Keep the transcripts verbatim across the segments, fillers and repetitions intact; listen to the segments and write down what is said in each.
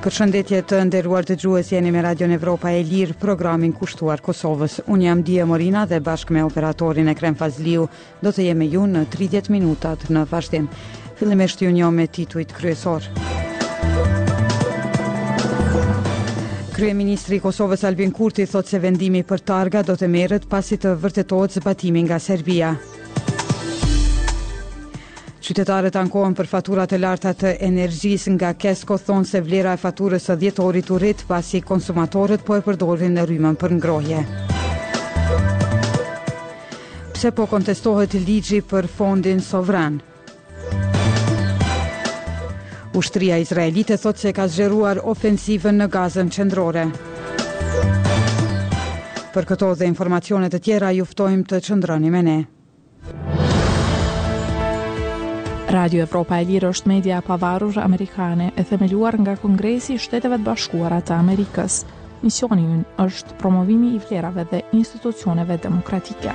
Përshëndetje të nderuar dëgjues, jeni me Radion Evropa e Lirë, programin kushtuar Kosovës. Unë jam Dia Morina dhe bashkë me operatorin Ekrem Fazliu do të jemi ju në tridhjetë minutat në vazhdim. Fillimisht ju njoh me titujt kryesor. Kryeministri i Kosovës Albin Kurti thot se vendimi për targa do të merret pasi të vërtetohet zbatimi nga Serbia. Qytetarët ankohen për faturat e larta të energjisë nga Kesko, thonë se vlera e faturës së dhjetorit u rrit pasi konsumatorët po e përdorin në rrymën për ngrohje. Pse po kontestohet ligji për fondin sovran? Ushtria izraelite thot se ka zgjeruar ofensivën në Gazën qendrore. Për këto dhe informacione të tjera ju ftojmë të qëndroni me ne. Radio Evropa e Lirë është media pavarur amerikane e themeluar nga Kongresi i Shteteve të Bashkuara të Amerikës. Misioni i ynë është promovimi i vlerave dhe institucioneve demokratike.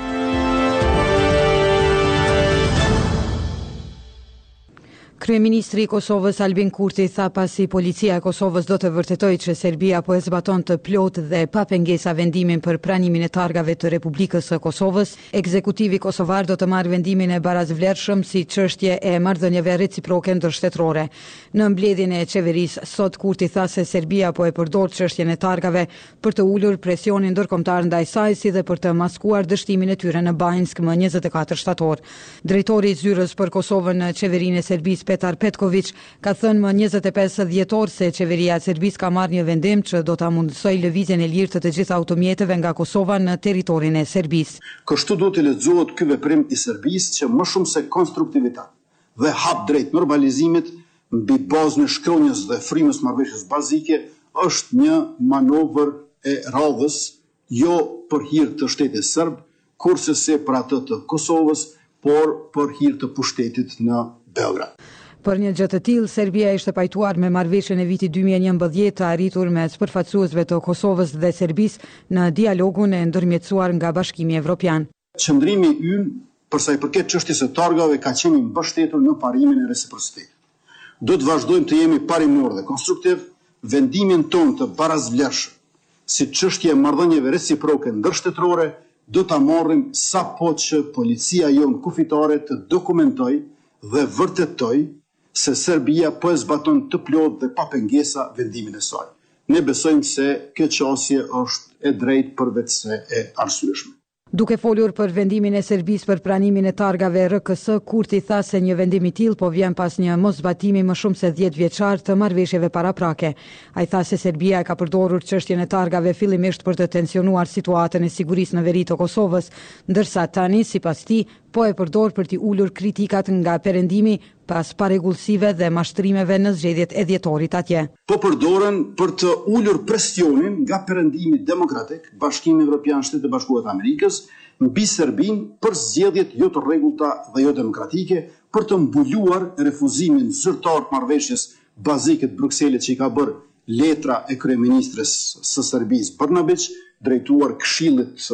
Kryeministri i Kosovës Albin Kurti tha pasi policia e Kosovës do të vërtetojë që Serbia po e zbaton të plotë dhe pa pengesa vendimin për pranimin e targave të Republikës së Kosovës, ekzekutivi kosovar do të marrë vendimin e barazvlershëm si çështje e marrëdhënieve reciproke ndërshtetrore. Në mbledhjen e qeverisë sot Kurti tha se Serbia po e përdor çështjen e targave për të ulur presionin ndërkombëtar ndaj saj si dhe për të maskuar dështimin e tyre në Banjsk më njëzet e katër shtator. Drejtori i zyrës për Kosovën në qeverinë e Serbisë Petar Petković ka thënë më njëzet e pesë dhjetor se qeveria e Serbisë ka marrë një vendim që do ta mundsojë lëvizjen e lirë të të gjitha automjeteve nga Kosova në territorin e Serbisë. Kështu do të lexohet ky veprim i Serbisë që më shumë se konstruktivitet dhe hap drejt normalizimit mbi bazën e shkronjës dhe frymës marrëveshjes bazike është një manovër e radhës jo për hir të shtetit serb, kurse se për atë të Kosovës, por për hir të pushtetit në Beograd. Për një gjë të tillë, Serbia ishte pajtuar me marrëveshjen e vitit dy mijë e njëmbëdhjetë të arritur mes përfaqësuesve të Kosovës dhe Serbisë në dialogun e ndërmjetësuar nga Bashkimi Evropian. Qëndrimi ynë për sa i përket çështjes së targave ka qenë i mbështetur në parimin e reciprocitetit. Do të vazhdojmë të jemi parimor dhe konstruktiv, vendimin ton të barazvlershëm si çështje e marrëdhënieve reciproke ndërshtetrore do ta marrim sapo që policia jon kufitare të dokumentojë dhe vërtetoj se Serbia po e zbaton të plotë dhe pa pengesa vendimin e saj. Ne besojmë se kjo qasje është e drejtë përveç se e arsyeshme. Duke folur për vendimin e Serbisë për pranimin e targave R K S, Kurti tha se një vendim i tillë po vjen pas një moszbatimi më shumë se dhjetë vjeçar të marrëveshjeve paraprake. Ai tha se Serbia e ka përdorur çështjen e targave fillimisht për të tensionuar situatën e sigurisë në veri të Kosovës, ndërsa tani, sipas tij, po e përdor për t'i ulur kritikat nga perëndimi pas parregullsive dhe mashtrimeve në zgjedhjet e dhjetorit atje. Po përdoren për të ulur presionin nga perëndimi demokratik, Bashkimi Evropian, Shtetet e Bashkuara të Amerikës, mbi Serbinë për zgjedhjet jo të rregullta dhe jo demokratike, për të mbuluar refuzimin zyrtar të marrëveshjes bazike të Brukselit që i ka bërë letra e kryeministres së Serbisë Brnabić, drejtuar Këshillit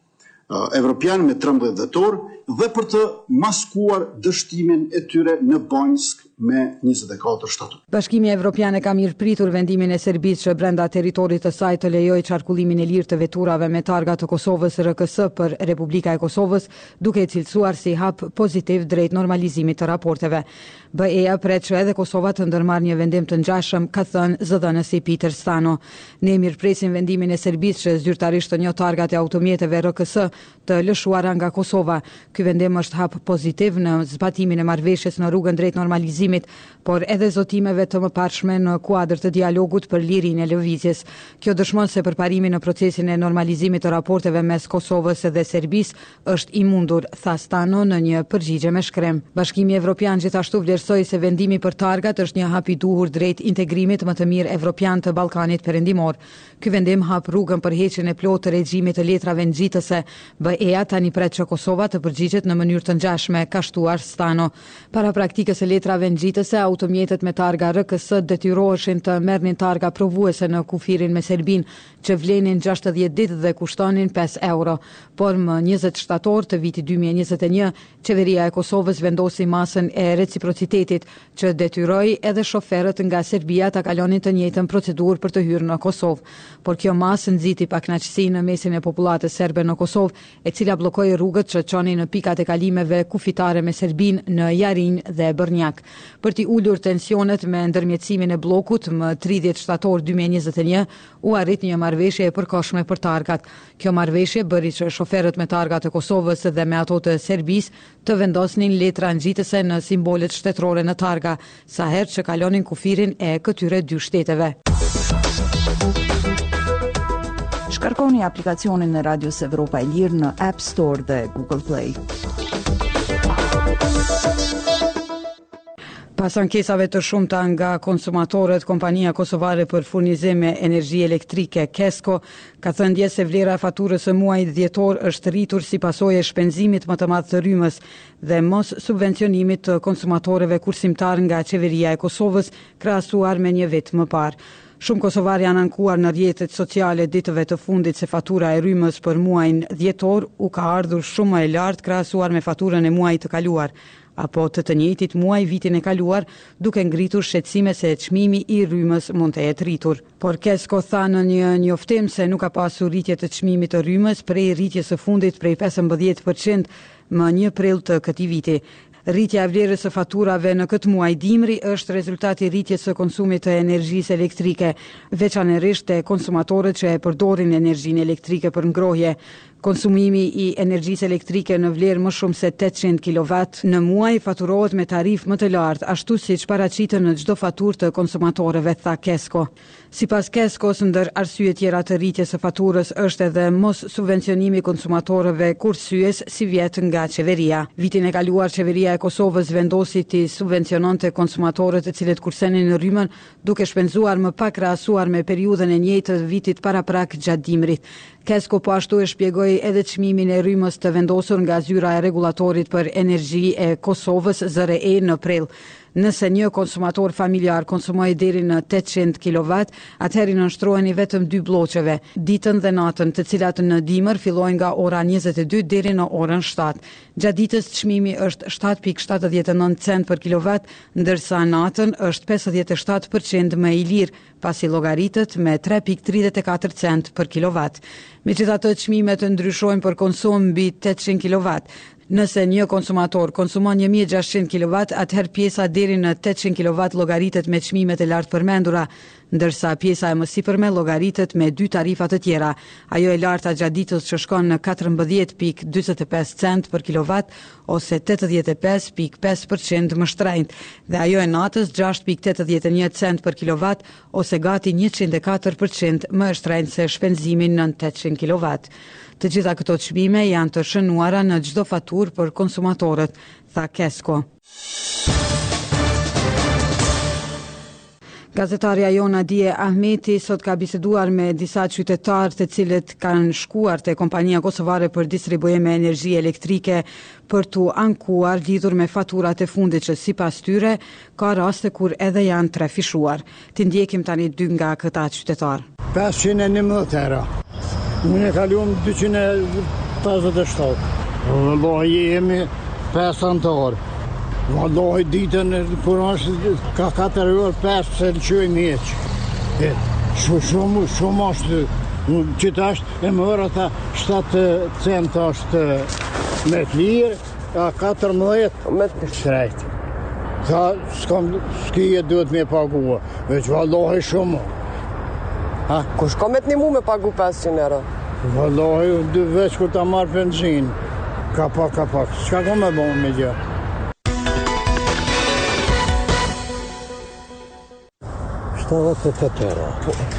Evropian me trembëdhjetë dhjetor dhe për të maskuar dështimin e tyre në Banjsk me njëzet e katër shtator. Bashkimi Evropian e ka mirëpritur vendimin e Serbisë që brenda territorit të saj të lejojë qarkullimin e lirë të veturave me targa të Kosovës R K S për Republika e Kosovës, duke e cilësuar si hap pozitiv drejt normalizimit të raporteve. B E-ja pret që edhe Kosova të ndërmarrë një vendim të ngjashëm, ka thënë zëdhënësi Peter Stano. Ne mirëpresim vendimin e Serbisë që zyrtarisht të njoh targat e automjeteve R K S të lëshuara nga Kosova. Ky vendim është hap pozitiv në zbatimin e marrëveshjes në rrugën drejt normalizimit, por edhe zotimeve të mëparshme në kuadër të dialogut për lirinë e lëvizjes. Kjo dëshmon se përparimi në procesin e normalizimit të raporteve mes Kosovës dhe Serbisë është i mundur, tha Stano në një përgjigje me shkrem. Bashkimi Evropian gjithashtu vlerësoi se vendimi për targat është një hap i duhur drejt integrimit më të mirë evropian të Ballkanit Perëndimor. Ky vendim hap rrugën për heqjen e plotë të regjimit të letrave nxitëse, B E-a tani pret që Kosova të përgjigjet në mënyrë të ngjashme, ka shtuar Stano. Para praktikës e letrave ngjitëse, automjetet me targa R K S detyroheshin të merrnin targa provuese në kufirin me Serbinë, që vlenin gjashtëdhjetë ditë dhe kushtonin pesë euro. Por më njëzet shtator të vitit dy mijë e njëzet e një, qeveria e Kosovës vendosi masën e reciprocitetit që detyroi edhe shoferët nga Serbia ta kalonin të njëjtën procedurë për të hyrë në Kosovë. Por kjo masë nxiti pakënaqësi në mesin e popullatës serbe në Kosovë, e cila bllokoi rrugët që çonin në pikat e kalimeve kufitare me Serbinë në Jarinj dhe Bërnjak. Për t'i ulur tensionet me ndërmjetësimin e bllokut, më tridhjetë shtator dy mijë e njëzet e një u arrit një marrëveshje e përkohshme për targat. Kjo marrëveshje bëri që shoferët me targa të Kosovës dhe me ato të Serbisë të vendosnin letra ngjitëse në simbolet shtetërore në targa, sa herë që kalonin kufirin e këtyre dy shteteve. Shkarkoni aplikacionin e Radios Evropa e Lirë në App Store dhe Google Play. Pas ankesave të shumta nga konsumatorët, kompania kosovare për furnizim me energji elektrike Kesko ka thënë dje se vlera e faturës së muajit dhjetor është rritur si pasojë e shpenzimit më të madh të rrymës dhe mos subvencionimit të konsumatorëve kursimtar nga qeveria e Kosovës krahasuar me një vit më parë. Shumë kosovarë janë ankuar në rrjetet sociale ditëve të fundit se fatura e rrymës për muajin dhjetor u ka ardhur shumë më e lartë krahasuar me faturën e muajit të kaluar, apo të të njëjtit muaj vitin e kaluar, duke ngritur shqetësime se çmimi i rrymës mund të jetë rritur. Por Kesko tha në një njoftim se nuk ka pasur rritje të çmimit të rrymës prej rritjes së fundit prej pesëmbëdhjetë përqind më një prill të këtij viti. Rritja e vlerës së faturave në këtë muaj dimri është rezultati i rritjes së konsumit të energjisë elektrike, veçanërisht te konsumatorët që e përdorin energjinë elektrike për ngrohje. Konsumimi i energjisë elektrike në vlerë më shumë se tetëqind kilowatt në muaj faturohet me tarifë më të lartë, ashtu siç paraqiten në çdo faturë të konsumatorëve, tha Kesko. Sipas Keskos, ndër arsye tjera të rritjes së faturës është edhe mos subvencionimi i konsumatorëve kursyes si vjet nga qeveria. Vitin e kaluar qeveria e Kosovës vendosi të subvenciononte konsumatorët të cilët kursenin në rrymën, duke shpenzuar më pak krahasuar me periudhën e njëjtë të vitit paraprak gjatë dimrit. Kesko po ashtu e shpjegoi edhe çmimin e rrymës të vendosur nga zyra e rregullatorit për energji e Kosovës Z R E në prill. Nëse një konsumator familjar konsumoi deri në tetëqind kilowatt, atëherë nënshtroheni vetëm dy bloqeve, ditën dhe natën, të cilat në dimër fillojnë nga ora njëzet e dy deri në orën shtatë. Gjatë ditës çmimi është shtatë pikë shtatëdhjetë e nëntë cent për kilowatt, ndërsa natën është pesëdhjetë e shtatë përqind më i lirë, pasi llogaritet me tre pikë tridhjetë e katër cent për kilowatt. Megjithatë, çmimet ndryshojnë për konsum mbi tetëqind kilowatt. Nëse një konsumator konsumon një mijë e gjashtëqind kilowatt, atëherë pjesa deri në tetëqind kilowatt llogaritet me çmimet e lartë përmendura, ndërsa pjesa e mësipërme llogaritet me dy tarifa të tjera. Ajo e larta gjatë ditës që shkon në katërmbëdhjetë pikë dyqindëzet e pesë cent për kilowatt ose tetëdhjetë e pesë pikë pesë përqind më shtrenjtë, dhe ajo e natës gjashtë pikë tetëdhjetë e një cent për kilowatt ose gati njëqind e katër përqind më shtrenjtë se shpenzimi në tetëqind kilowatt. Të gjitha këto çmime janë të shënuara në çdo faturë për konsumatorët, tha Kesko. Gazetarja Jona Dije Ahmeti sot ka biseduar me disa qytetarë të cilët kanë shkuar te kompania kosovare për distribuim me energji elektrike për t'u ankuar lidhur me faturat e fundit që sipas tyre ka raste kur edhe janë trafishuar. Ti ndjekim tani dy nga këta qytetarë. pesëqind e njëmbëdhjetë euro. Unë e kaluam dyqind e pesëdhjetë e shtatë. Vallahi jemi pesë antarë. Vallahi ditën kur është ka katër orë pesë se lëshojmë hiç. Shumë shumë shumë është që tash e morë ata shtatë cent është me të lirë, a katërmbëdhjetë me të shtrejt. Tha s'kam s'kije duhet me pagua, veç vallahi shumë. Ha? Kush ka me të një mu me pagu pesëqind euro? Vallahi, veç kur ta marrë benzin, ka pak, ka pak. Çka ka me bon me gjë? shtatëdhjetë e tetë euro.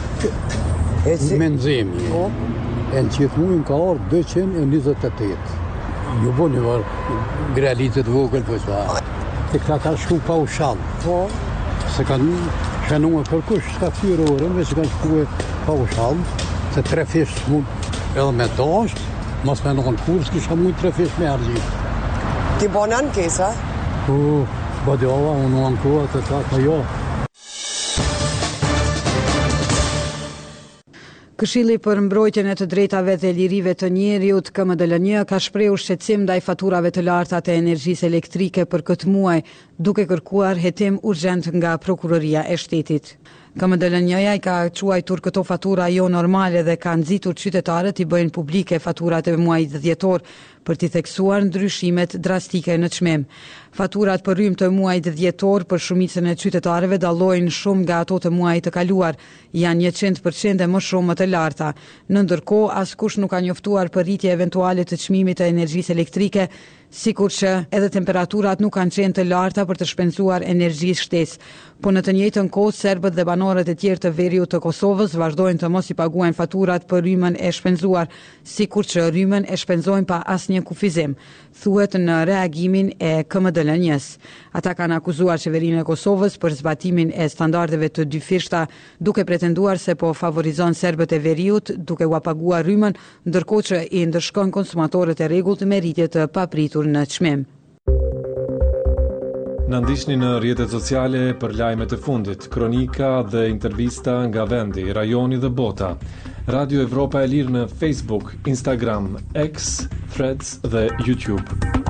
Menzimi. E në qitë mujnë ka orë dyqind e njëzet e tetë. Ju bo një varë grealizet vogël për që. Të këta ka shku pa u shalë. Se kanë shënuar kërkush shtatëdhjetë orën, veç kanë shkuar pa u shalë, se tre fish mund edhe me dasht, Mos me nënë kur s'kisha mujtë tre fish me argjit. Ti bën ankesa? Po, s'badjava, unë ankoha të ta, ka jo. Këshilli për mbrojtjen e të drejtave dhe lirive të njeriut K M D L N ka shprehur shqetësim ndaj faturave të larta të energjisë elektrike për këtë muaj, duke kërkuar hetim urgjent nga Prokuroria e Shtetit. K M D L N-ja i ka quajtur këto fatura jo normale dhe ka nxitur qytetarët i bëjnë publike faturat e muajit dhjetor për t'i theksuar ndryshimet drastike në çmim. Faturat për rrymë të muajit dhjetor për shumicën e qytetarëve dallojnë shumë nga ato të muajit të kaluar, janë njëqind përqind e më shumë më të larta. Në ndërkohë, askush nuk ka njoftuar për rritje eventuale të çmimit të energjisë elektrike, sikur që edhe temperaturat nuk kanë qenë të larta për të shpenzuar energji shtesë. Po në të njëjtën kohë, serbët dhe banorët e tjerë të veriut të Kosovës vazhdojnë të mos i paguajnë faturat për rrymën e shpenzuar, sikur që rrymën e shpenzojnë pa asnjë kufizim, thuhet në reagimin e K M D L N-s. Ata kanë akuzuar qeverinë e Kosovës për zbatimin e standardeve të dyfishta, duke pretenduar se po favorizon serbët e veriut duke u paguar rrymën, ndërkohë që i ndëshkon konsumatorët e rregullt me rritje të papritur në çmim. Në ndishni në rrjetet sociale për lajmet e fundit, kronika dhe intervista nga vendi, rajoni dhe bota. Radio Evropa e Lirë në Facebook, Instagram, X, Threads dhe YouTube.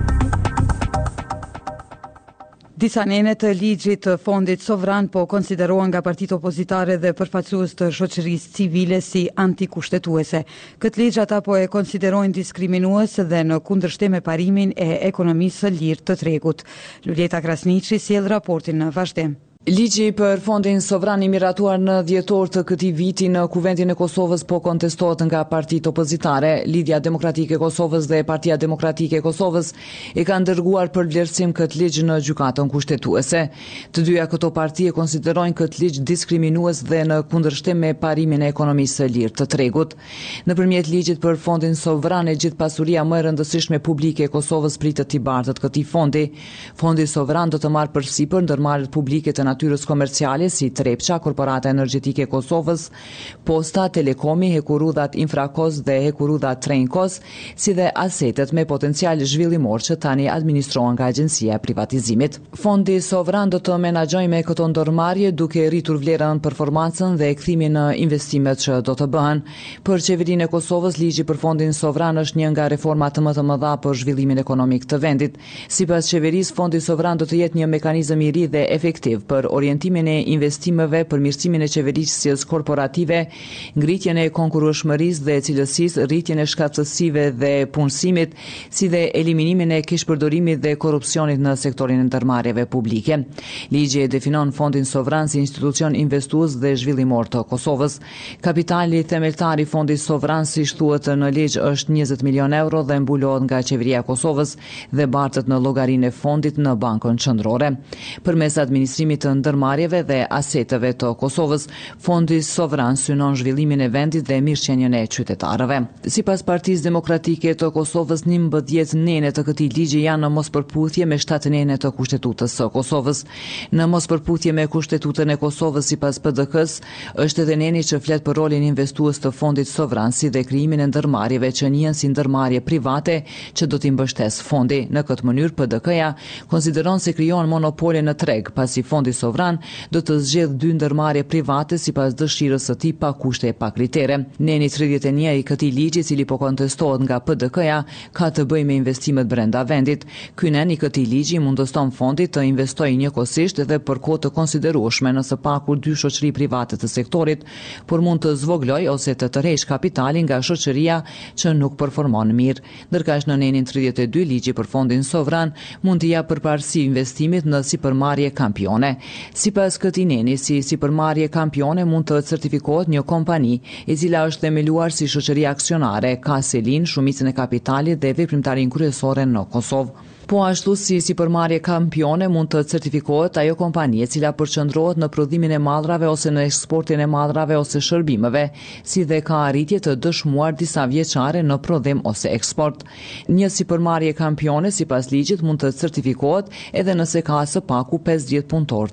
Disa nene të ligjit të fondit sovran po konsiderohen nga partitë opozitare dhe përfaqësues të shoqërisë civile si antikushtetuese. Këtë ligj ata po e konsiderojnë diskriminues dhe në kundërshtim me parimin e ekonomisë së lirë të tregut. Luljeta Krasniqi sjell raportin në vazhdim. Ligji për fondin sovran i miratuar në dhjetor të këtij viti në Kuventin e Kosovës po kontestohet nga partitë opozitare. Lidhja Demokratike e Kosovës dhe Partia Demokratike e Kosovës e kanë dërguar për vlerësim këtë ligj në gjykatën kushtetuese. Të dyja këto parti e konsiderojnë këtë ligj diskriminues dhe në kundërshtim me parimin e ekonomisë së lirë të tregut. Nëpërmjet ligjit për fondin sovran, e gjithë pasuria më e rëndësishme publike e Kosovës pritet t'i bartet këtij fondi. Fondi sovran do të marrë përsipër ndërmarrjet publike të natyrës komerciale si Trepça, Korporata Energjetike e Kosovës, Posta, Telekomi, Hekurudhat Infrakos dhe Hekurudhat Trenkos, si dhe asetet me potencial zhvillimor që tani administrohen nga Agjencia e Privatizimit. Fondi sovran do të menaxhojë me këto ndërmarrje duke rritur vlerën, performancën dhe kthimin në investimet që do të bëhen. Për qeverinë e Kosovës, ligji për fondin sovran është një nga reformat më të mëdha për zhvillimin ekonomik të vendit. Sipas qeverisë, fondi sovran do të jetë një mekanizëm i ri dhe efektiv për orientimin e investimeve, përmirësimin e qeverisjes korporative, ngritjen e konkurrueshmërisë dhe cilësisë, rritjen e shkatësive dhe punësimit, si dhe eliminimin e keqpërdorimit dhe korrupsionit në sektorin e ndërmarrjeve publike. Ligji e definon fondin sovran si institucion investues dhe zhvillimor të Kosovës. Kapitali themeltar i fondit sovran, siç thuhet në ligj, është njëzet milion euro dhe mbulohet nga qeveria e Kosovës dhe bartet në llogarinë e fondit në Bankën Qendrore. Përmes administrimit të ndërmarrjeve dhe aseteve të Kosovës, fondi sovran synon zhvillimin e vendit dhe mirëqenien e qytetarëve. Sipas Partisë Demokratike të Kosovës, njëmbëdhjetë nene të këtij ligji janë në mospërputhje me shtatë nene të Kushtetutës së Kosovës. Në mospërputhje me Kushtetutën e Kosovës, sipas P D K-s, është edhe neni që flet për rolin investues të fondit sovran, si dhe krijimin e ndërmarrjeve që njihen si ndërmarrje private që do t'i mbështesë fondi. Në këtë mënyrë, P D K-ja konsideron se krijon monopole në treg, pasi fondi sovran do të zgjedhë dy ndërmarrje private sipas dëshirës së tij pa kushte e pa kritere. Neni tridhjetë e një i këtij ligji, i cili po kontestohet nga P D K-ja, ka të bëjë me investimet brenda vendit. Ky nen i këtij ligji mundoston fondit të investojë njëkohësisht dhe për kohë të konsiderueshme në së paku dy shoqëri private të sektorit, por mund të zvogloj ose të tërheqë kapitalin nga shoqëria që nuk performon mirë. Ndërkaq në nenin tridhjetë e dy, ligji për fondin sovran mund të japë përparësi investimit në sipërmarrje kampione. Sipas këtij neni, si sipërmarrje kampione mund të certifikohet një kompani e cila është themeluar si shoqëri aksionare, ka selin, shumicën e kapitalit dhe veprimtarinë kryesore në Kosovë. Po ashtu si sipërmarrje kampione mund të certifikohet ajo kompani e cila përqendrohet në prodhimin e mallrave ose në eksportin e mallrave ose shërbimeve, si dhe ka arritje të dëshmuar disa vjeçare në prodhim ose eksport. Një sipërmarrje kampione sipas ligjit mund të certifikohet edhe nëse ka së paku pesëdhjetë punëtor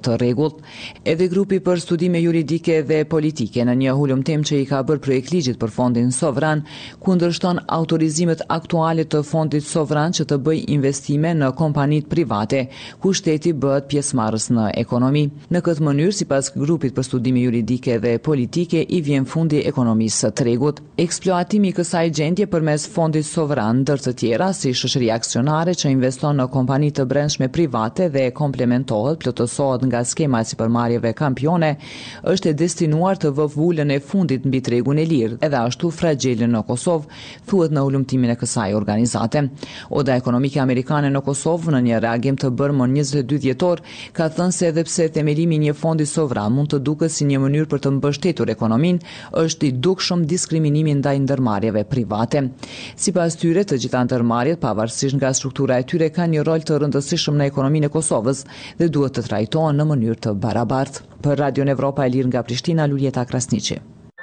të rregullt. Edhe grupi për studime juridike dhe politike në një hulumtim që i ka bërë projekt ligjit për fondin sovran, kundërshton autorizimet aktuale të fondit sovran që të bëjë investime në kompanitë private, ku shteti bëhet pjesëmarrës në ekonomi. Në këtë mënyrë, sipas grupit për studime juridike dhe politike, i vjen fundi ekonomisë së tregut. Eksploatimi i kësaj gjendje përmes fondit sovran ndër të tjera si shoqëri aksionare që investon në kompani të brendshme private dhe komplementohet, plotësohet nga skema e sipërmarrjeve kampione, është e destinuar të vë vulën e fundit mbi tregun e lirë, edhe ashtu fragile në Kosovë, thuhet në ulëmtimin e kësaj organizate. Oda ekonomike amerikane në Kosovë, në një reagim të bërë më njëzet e dy dhjetor, ka thënë se edhe pse themelimi i një fondi sovran mund të duket si një mënyrë për të mbështetur ekonominë, është i dukshëm diskriminimi ndaj ndërmarrjeve private. Sipas tyre, të gjitha ndërmarrjet, pavarësisht nga struktura e tyre, kanë një rol të rëndësishëm në ekonominë e Kosovës dhe duhet të trajtohen në mënyrë të barabartë. Për Radio Evropa e Lirë nga Prishtina, Luljeta Krasniqi.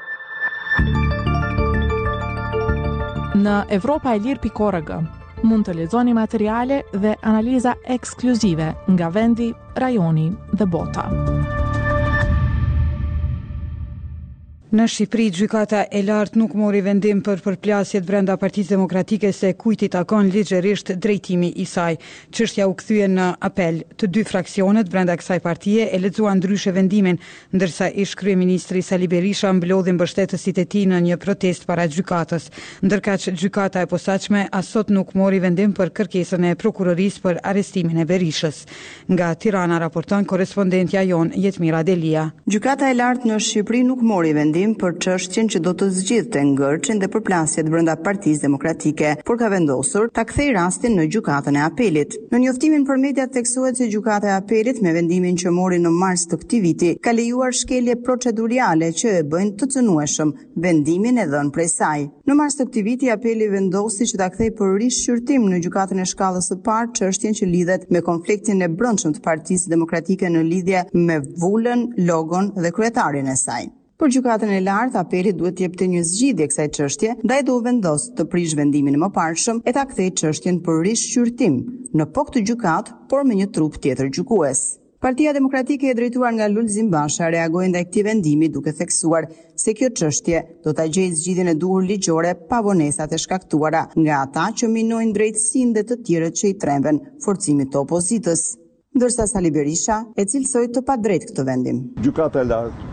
Në evropa e lirë pikë org mund të lexoni materiale dhe analiza ekskluzive nga vendi, rajoni dhe bota. Në Shqipëri, gjykata e lartë nuk mori vendim për përplasjet brenda Partisë Demokratike se kujt i takon ligjërisht drejtimi i saj. Çështja u kthye në apel. Të dy fraksionet brenda kësaj partie e lexuan ndryshe vendimin, ndërsa ish kryeministri Sali Berisha mblodhi mbështetësit e tij në një protestë para gjykatës. Ndërkaq gjykata e posaçme as sot nuk mori vendim për kërkesën e prokurorisë për arrestimin e Berishës. Nga Tirana raporton korrespondentja jon Jetmira Delia. Gjykata e lartë në Shqipëri nuk mori vendim për çështjen që do të zgjidhte ngërçin dhe përplasjet brenda Partisë Demokratike, por ka vendosur ta kthejë rastin në gjykatën e apelit. Në njoftimin për mediat theksohet se gjykata e apelit me vendimin që mori në mars të këtij viti ka lejuar shkelje procedurale që e bëjnë të cënueshëm vendimin e dhënë prej saj. Në mars të këtij viti apeli vendosi që ta kthejë për rishqyrtim në gjykatën e shkallës së parë çështjen që lidhet me konfliktin e brendshëm të Partisë Demokratike në lidhje me vulën, logon dhe kryetarin e saj. Për gjykatën e lartë, apeli duhet të jepte një zgjidhje kësaj çështje, ndaj do vendos të prish vendimin e mëparshëm e ta kthejë çështjen për rishqyrtim në po këtë gjykatë, por me një trup tjetër gjykues. Partia Demokratike e drejtuar nga Lulzim Basha reagoi ndaj këtij vendimi duke theksuar se kjo çështje do ta gjejë zgjidhjen e duhur ligjore pa vonesat e shkaktuara nga ata që minojnë drejtësinë dhe të tjerët që i tremben forcimit të opozitës. Ndërsa Sali Berisha e cilësoi të padrejtë këtë vendim. Gjykata e lartë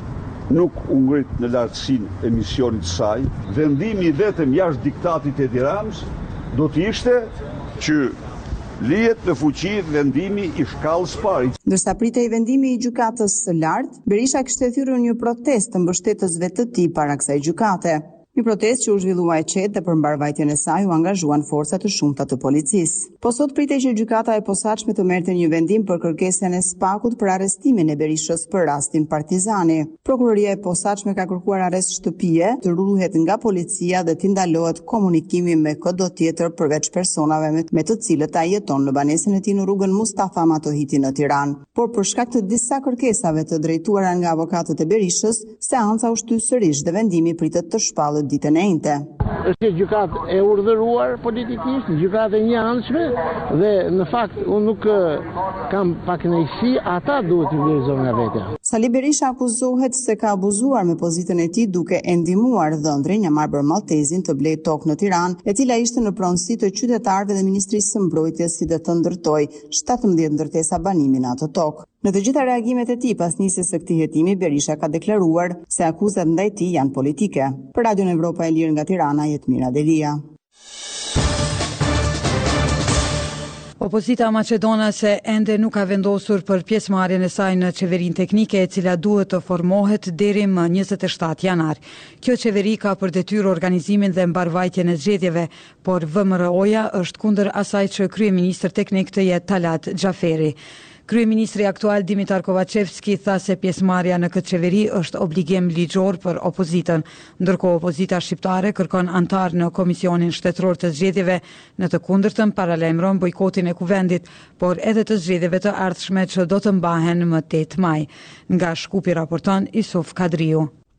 nuk u ngrit në lartësinë e misionit të saj. Vendimi vetëm jashtë diktatit e Tiranës do të ishte që lihet në fuqi vendimi i shkallës parë. Ndërsa pritej vendimi i gjykatës së lartë, Berisha kishte thyrur një protestë të mbështetësve të tij para kësaj gjykate. Një protestë që u zhvillua e qetë dhe për mbarvajtjen e saj u angazhuan forca të shumta të policisë. Po sot pritej që gjykata e posaçme të merrte një vendim për kërkesën e Spakut për arrestimin e Berishës për rastin Partizani. Prokuroria e posaçme ka kërkuar arrest shtëpie, të ruhet nga policia dhe të ndalohet komunikimi me kudo tjetër përveç personave me, me të cilët ai jeton në banesën e tij në rrugën Mustafa Matohiti në Tiranë. Por për shkak të disa kërkesave të drejtuara nga avokatët e Berishës, seanca u shty sërish dhe vendimi pritet të shpallet ditën e njëjtë. Është një gjykatë e urdhëruar politikisht, gjykatë e njëanshme dhe në fakt unë nuk kam pakënaqësi, ata duhet të vlerësojnë nga vetja. Sali Berisha akuzohet se ka abuzuar me pozitën e tij duke e ndihmuar dhëndrin një Marbër Maltezin të blejë tokë në Tiranë, e cila ishte në pronësi të qytetarëve dhe Ministrisë së Mbrojtjes si dhe të ndërtoi shtatëmbëdhjetë ndërtesa banimi në atë tokë. Në të gjitha reagimet e tij pas nisjes së këtij hetimi, Berisha ka deklaruar se akuzat ndaj tij janë politike. Për Radio Evropa e Lirë nga Tirana, Jetmira Delia. Opozita maqedonase ende nuk ka vendosur për pjesëmarrjen e saj në qeverinë teknike, e cila duhet të formohet deri më njëzet e shtatë janar. Kjo qeveri ka për detyrë organizimin dhe mbarvajtjen e zgjedhjeve, por V M R O-ja është kundër asaj që kryeministër teknik të jetë Talat Xhaferi. Kryeministri aktual Dimitar Kovacevski tha se pjesëmarrja në këtë qeveri është obligim ligjor për opozitën, ndërkohë opozita shqiptare kërkon antar në Komisionin Shtetëror të Zgjedhjeve, në të kundërtën paralajmëron bojkotin e kuvendit, por edhe të zgjedhjeve të ardhshme që do të mbahen më tetë maj. Nga Shkupi raporton Isuf Kadriu.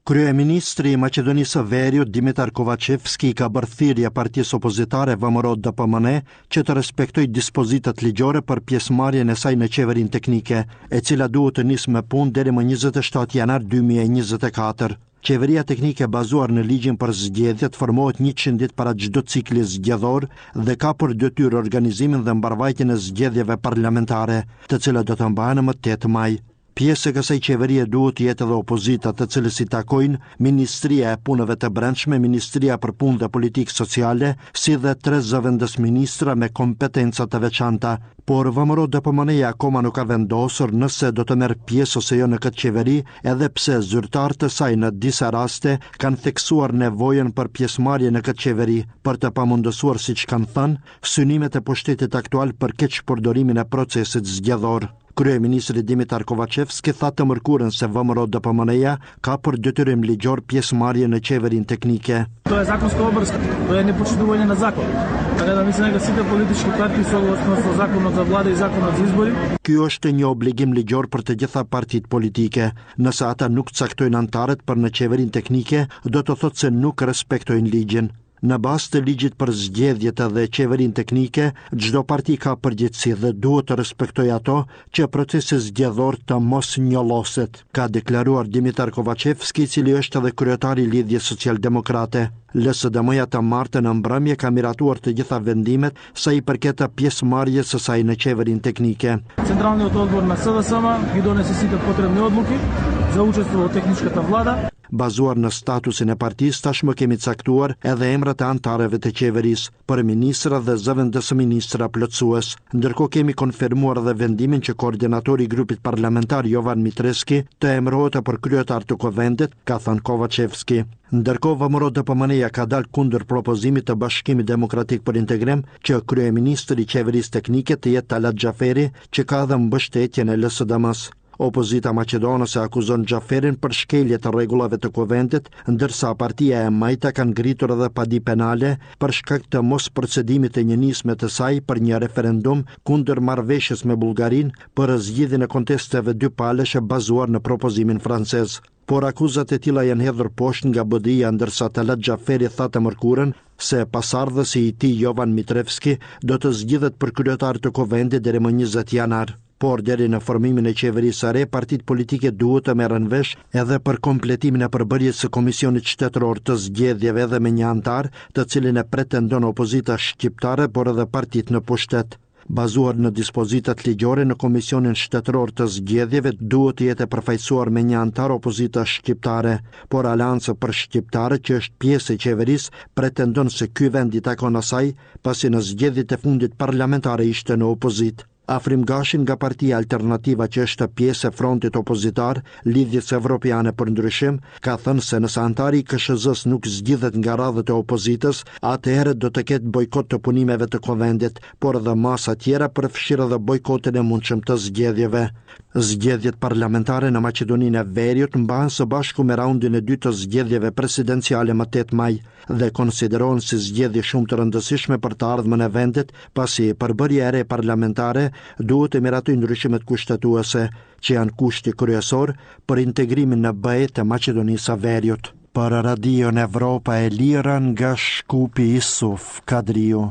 Kryeministri i Maqedonisë së Veriut Dimitar Kovacevski ka bërë thirrje partisë opozitare V M R O D P M N që të respektojë dispozitat ligjore për pjesëmarrjen e saj në qeverinë teknike, e cila duhet të nisë me punë deri më njëzet e shtatë janar dy mijë e njëzet e katër. Qeveria teknike bazuar në ligjin për zgjedhjet formohet njëqind ditë para çdo cikli zgjedhor dhe ka për detyrë organizimin dhe mbarvajtjen e zgjedhjeve parlamentare, të cilat do të mbahen më tetë maj. Pjesë e kësaj qeverie duhet të jetë edhe opozita, të cilës i takojnë Ministria e Punëve të Brendshme, Ministria për Punë dhe Politikë Sociale, si dhe tre zëvendës ministra me kompetenca të veçanta. Por V M R O D P M N akoma nuk ka vendosur nëse do të merr pjesë ose jo në këtë qeveri, edhe pse zyrtarët e saj në disa raste kanë theksuar nevojën për pjesëmarrje në këtë qeveri, për të pamundësuar, siç kanë thënë, synimet e pushtetit aktual për keq përdorimin e procesit zgjedhor. Kryeministri Dimitar Kovacevski tha të mërkurën se V M R O D P M N ka për detyrim ligjor pjesëmarrje në qeverinë teknike. To je zakonska obaveza, to je nepoštivanje na zakon. Така да mislim da site političke partije согласно со законот за влада и законот за избори. Ky është një obligim ligjor për të gjitha partitë politike. Nëse ata nuk caktojnë antarët për në qeverinë teknike, do të thotë se nuk respektojnë ligjin. Në bazë të ligjit për zgjedhjet dhe qeverinë teknike, çdo parti ka përgjegjësi dhe duhet të respektojë ato që procesi zgjedhor të mos njolloset, ka deklaruar Dimitar Kovacevski, i cili është edhe kryetari i Lidhjes Socialdemokrate. L S D M-ja të martën në mbrëmje ka miratuar të gjitha vendimet sa i përket pjesëmarrjes së saj në qeverinë teknike. Централниот одбор на С D S M ги донесе сите потребни одлуки за учество во техничката влада. Bazuar në statusin e partisë, tashmë kemi caktuar edhe emrat e antarëve të qeverisë, për ministra dhe zëvendës ministra plotësues. Ndërkohë kemi konfirmuar edhe vendimin që koordinatori i grupit parlamentar Jovan Mitreski të emërohet për kryetar të Kuvendit, ka thënë Kovacevski. Ndërkohë V M R O D P M N ka dalë kundër propozimit të Bashkimit Demokratik për Integrim që kryeministri i qeverisë teknike të jetë Talat Xhaferi, që ka dhe mbështetjen e L S D M-s. Opozita maqedonase akuzon Xhaferin për shkelje të rregullave të Kuvendit, ndërsa partia e Majta ka ngritur edhe padi penale për shkak të mos procedimit të njënisme të saj për një referendum kundër marrëveshjes me Bullgarinë për zgjidhjen e kontesteve dypaleshe bazuar në propozimin francez. Por akuzat e tilla janë hedhur poshtë nga B D I-ja, ndërsa Talat Xhaferi tha të mërkurën se pasardhësi i tij Jovan Mitrevski do të zgjidhet për kryetar të Kuvendit deri më njëzet janar. Por deri në formimin e qeverisë së re, partitë politike duhet të merren vesh edhe për kompletimin e përbërjes së Komisionit Shtetëror të Zgjedhjeve edhe me një antar, të cilin e pretendon opozita shqiptare, por edhe partitë në pushtet. Bazuar në dispozitat ligjore, në Komisionin Shtetëror të Zgjedhjeve duhet të jetë përfaqësuar me një antar opozita shqiptare, por Aleanca për Shqiptarët, që është pjesë e qeverisë, pretendon se ky vend i takon asaj, pasi në zgjedhjet e fundit parlamentare ishte në opozitë. Afrim Gashin nga Partia Alternativa, që është pjesë e frontit opozitar Lidhjes Evropiane për Ndryshim, ka thënë se nëse antari i K S Z-s nuk zgjidhet nga radhët e opozitës, atëherë do të ketë bojkot të punimeve të Kuvendit, por edhe masa tjera përfshirë edhe bojkotin e mundshëm të zgjedhjeve. Zgjedhjet parlamentare në Maqedoninë e Veriut mbahen së bashku me raundin e dytë të zgjedhjeve presidenciale më tetë maj dhe konsiderohen si zgjedhje shumë të rëndësishme për të ardhmen e vendit, pasi përbërja e re parlamentare duhet të miratojë ndryshimet kushtetuese, që janë kushti kryesor për integrimin në B E të Maqedonisë së Veriut. Për Radion Evropa e Lirë nga Shkupi, Isuf Kadriu.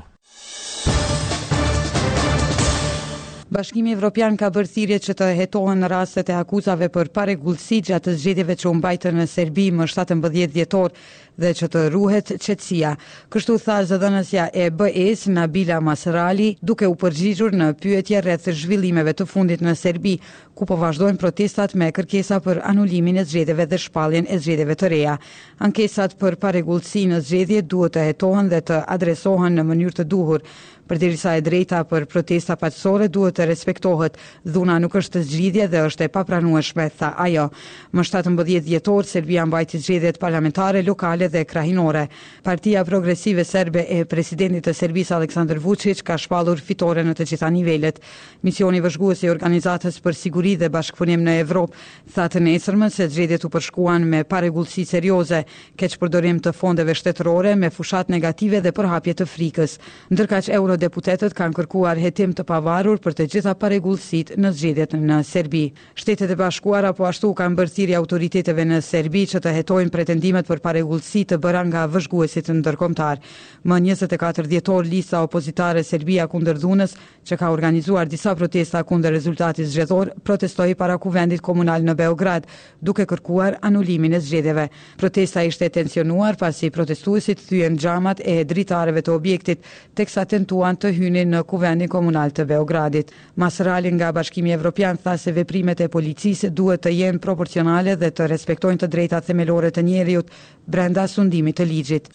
Bashkimi Evropian ka bërë thirrje që të hetohen rastet e akuzave për parregullsi gjatë zgjedhjeve që u mbajtën në Serbi më shtatëmbëdhjetë dhjetor dhe që të ruhet qetësia. Kështu tha zëdhënësja e B E-s Nabila Masrali, duke u përgjigjur në pyetje rreth zhvillimeve të fundit në Serbi, ku po vazhdojnë protestat me kërkesa për anulimin e zgjedhjeve dhe shpalljen e zgjedhjeve të reja. Ankesat për parregullsi në zgjedhje duhet të hetohen dhe të adresohen në mënyrë të duhur. Përderisa e drejta për protesta paqësore duhet të respektohet, dhuna nuk është zgjidhje dhe është e papranueshme, tha ajo. Më shtatëmbëdhjetë dhjetor, Serbia mbajti zgjedhjet parlamentare, lokale politique dhe krahinore. Partia Progresive Serbe e presidentit të Serbisë Aleksandar Vučić ka shpallur fitore në të gjitha nivelet. Misioni vëzhgues i Organizatës për Siguri dhe Bashkëpunim në Evropë tha të nesërmen se zgjedhjet u përshkuan me parregullsi serioze, keqpërdorim të fondeve shtetërore me fushat negative dhe përhapje të frikës. Ndërkaq eurodeputetët kanë kërkuar hetim të pavarur për të gjitha parregullsitë në zgjedhjet në Serbi. Shtetet e Bashkuara po ashtu kanë bërë thirrje autoriteteve në Serbi që të hetojnë pretendimet për parregullsi të bëra nga vëzhguesit ndërkombëtar. Më njëzet e katër dhjetor lista opozitare Serbia kundër dhunës, që ka organizuar disa protesta kundër rezultatit zgjedhor, protestoi para kuvendit komunal në Beograd, duke kërkuar anulimin e zgjedhjeve. Protesta ishte tensionuar pasi protestuesit thyen xhamat e dritarëve të objektit, teksa tentuan të hynin në kuvendin komunal të Beogradit. Masrali nga Bashkimi Evropian tha se veprimet e policisë duhet të jenë proporcionale dhe të respektojnë të drejtat themelore të njeriut brenda sundimit të ligjit.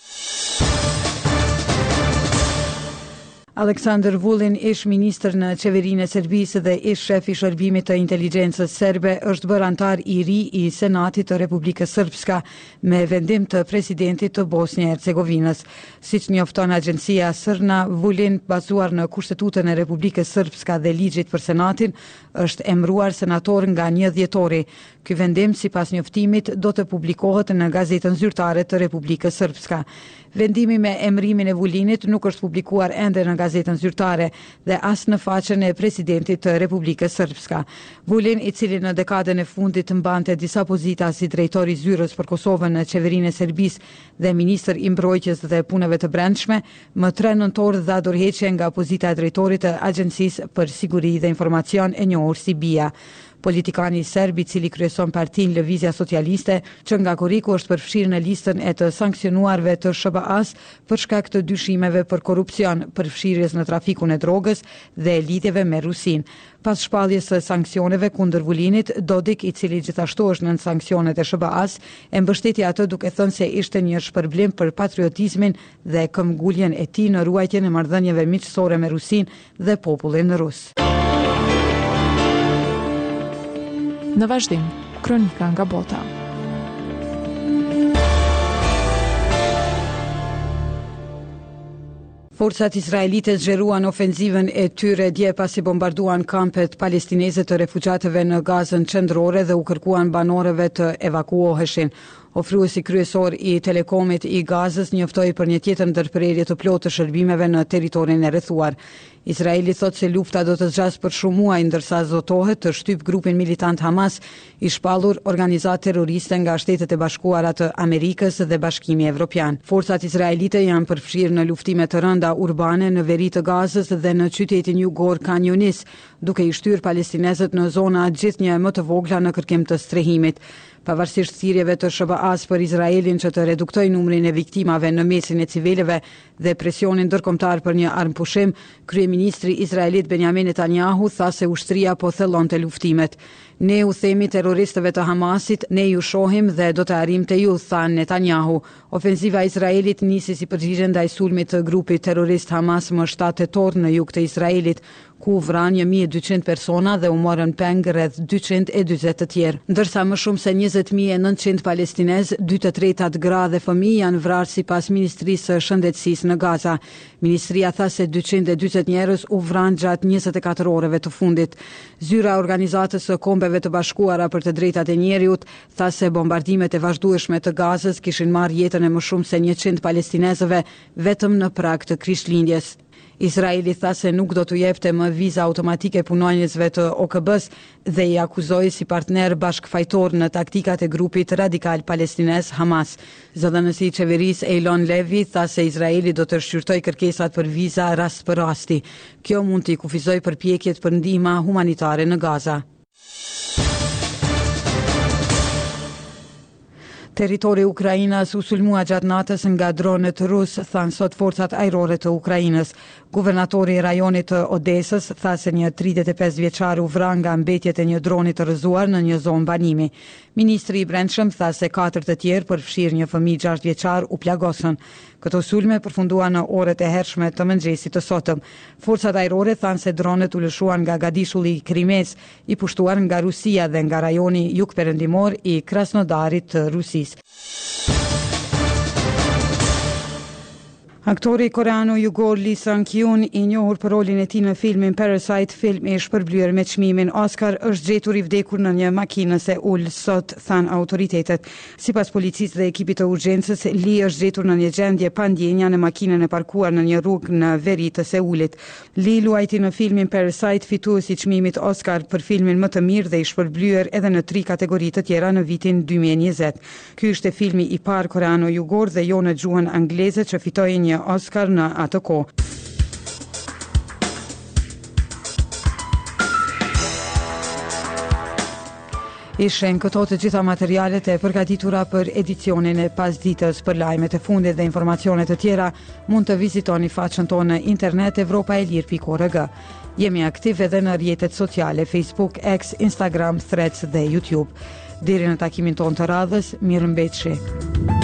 Aleksandar Vulin, ish ministër në qeverinë e Serbisë dhe ish shef i shërbimit të inteligjencës serbe, është bërë antar i ri i Senatit të Republikës Srpska me vendim të presidentit të Bosnjë e Hercegovinës. Siç njofton agjencia Srna, Vulin, bazuar në Kushtetutën e Republikës Srpska dhe ligjit për Senatin, është emëruar senator nga një dhjetori. Ky vendim, sipas njoftimit, do të publikohet në gazetën zyrtare të Republikës Srpska. Vendimi me emërimin e Vulinit nuk është publikuar ende në gazetën zyrtare dhe as në faqen e presidentit të Republikës Srpska. Vulin, i cili në dekadën e fundit mbante disa pozita si drejtor i zyrës për Kosovën në qeverinë e Serbisë dhe ministër i mbrojtjes dhe punëve të brendshme, më tre nëntor dha dorëheqje nga pozita e drejtorit të Agjencisë për Siguri dhe Informacion, e njohur si B I A. Politikani serb, i cili kryeson partinë Lëvizja Socialiste, që nga Kuriku është përfshirë në listën e të sanksionuarve të S B A-s për shkak të dyshimeve për korrupsion, përfshirjes në trafikun e drogës dhe lidhjeve me Rusinë. Pas shpalljes së sanksioneve kundër Vulinit, Dodik, i cili gjithashtu është nën sanksionet e S B A-s, e mbështeti atë duke thënë se ishte një shpërblim për patriotizmin dhe këmbguljen e tij në ruajtjen e marrëdhënieve miqësore me Rusinë dhe popullin rus. Në vazhdim, kronika nga bota. Forcat israelite zgjeruan ofenzivën e tyre dje pasi bombarduan kampet palestineze të refugjatëve në Gazën qendrore dhe u kërkuan banorëve të evakuoheshin. Ofruesi kryesor i Telekomit i Gazës njoftoi për një tjetër ndërprerje të plotë të shërbimeve në territorin e rrethuar. Izraeli thotë se lufta do të zgjasë për shumë muaj, ndërsa zotohet të shtyp grupin militant Hamas, i shpallur organizatë terroriste nga Shtetet e Bashkuara të Amerikës dhe Bashkimi Evropian. Forcat izraelite janë përfshirë në luftime të rënda urbane në veri të Gazës dhe në qytetin jugor Khan Yunis, duke i shtyrë palestinezët në zona gjithnjë më të vogla në kërkim të strehimit. Pavarësisht thirrjeve të S B A-s për Izraelin që të reduktojë numrin e viktimave në mesin e civilëve dhe presionin ndërkombëtar për një armpushim, kryeministri izraelit Benjamin Netanyahu tha se ushtria po thellonte luftimet. Ne u themi terroristëve të Hamasit, ne ju shohim dhe do të arrimte ju, tha Netanyahu. Ofensiva e Izraelit nisi si përgjigje ndaj sulmit të grupit terrorist Hamas më shtatë tetor në jug të Izraelit, ku vran një mijë e dyqind persona dhe u morën peng rreth dyqind e dyzet të tjerë. Ndërsa më shumë se njëzet mijë e nëntëqind palestinez, dy të tretat gra dhe fëmijë janë vrarë sipas Ministrisë së Shëndetësisë në Gaza. Ministria tha se dyqind e dyzet njerëz u vranë gjatë njëzet e katër orëve të fundit. Zyra e Organizatës së Kombeve të Bashkuara për të Drejtat e Njeriut tha se bombardimet e vazhdueshme të Gazës kishin marrë jetën e më shumë se njëqind palestinezëve vetëm në prag të Krishtlindjes. Izraeli tha se nuk do t'u jepte më viza automatike punonjësve të O K B-s dhe i akuzoi si partner bashkëfajtor në taktikat e grupit radikal palestinez Hamas. Zëdhënësi i qeverisë Eilon Levy tha se Izraeli do të shqyrtojë kërkesat për viza rast për rasti. Kjo mund t'i kufizojë përpjekjet për ndihma humanitare në Gaza. Territori i Ukrainës u sulmua gjatë natës nga dronet rus, thanë sot forcat ajrore të Ukrainës. Guvernatori i rajonit të Odesës tha se një tridhjetë e pesë vjeçar u vra nga mbetjet e një droni të rrëzuar në një zonë banimi. Ministri i Brendshëm tha se katër të tjerë, përfshirë një fëmijë gjashtë vjeçar, u plagosën. Këto sulme përfunduan në orët e hershme të mëngjesit të sotëm. Forcat ajrore thanë se dronet u lëshuan nga gadishulli i Krimes, i pushtuar nga Rusia dhe nga rajoni jugperëndimor i Krasnodarit të Rusisë. Aktori koreano-jugor Lee Sang-kyun, i njohur për rolin e tij në filmin Parasite, film i shpërblyer me çmimin Oscar, është gjetur i vdekur në një makinë se ul sot, than autoritetet. Sipas policisë dhe ekipit të urgjencës, Lee është gjetur në një gjendje pa ndjenja në makinën e parkuar në një rrugë në veri të Seulit. Lee luajti në filmin Parasite, fituesi i çmimit Oscar për filmin më të mirë dhe i shpërblyer edhe në tri kategori të tjera në vitin dy mijë e njëzet. Ky ishte filmi i parë koreano-jugor dhe jo në gjuhën angleze që fitoi një Oscar në atë kohë. Ishen këto të gjitha materialet e përgatitura për edicionin e pasditës. Për lajmet e fundit dhe informacionet të tjera, mund të vizitoni faqen tonë në internet evropaelir pikë org. Jemi aktiv edhe në rrjetet sociale Facebook, X, Instagram, Threads dhe YouTube. Deri në takimin tonë të radhës, mirëmbëjtje.